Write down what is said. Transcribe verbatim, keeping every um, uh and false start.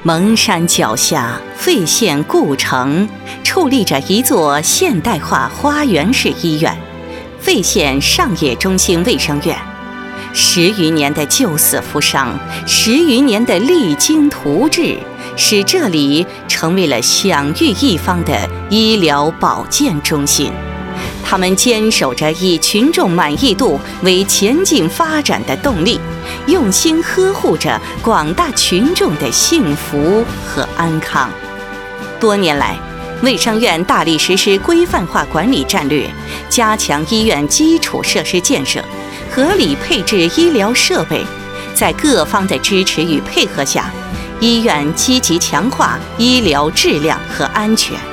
蒙山脚下，费县故城，矗立着一座现代化花园式医院——费县上野中心卫生院。十余年的救死扶伤，十余年的励精图治，使这里成为了享誉一方的医疗保健中心。他们坚守着以群众满意度为前进发展的动力，用心呵护着广大群众的幸福和安康。多年来，卫生院大力实施规范化管理战略，加强医院基础设施建设，合理配置医疗设备。在各方的支持与配合下，医院积极强化医疗质量和安全。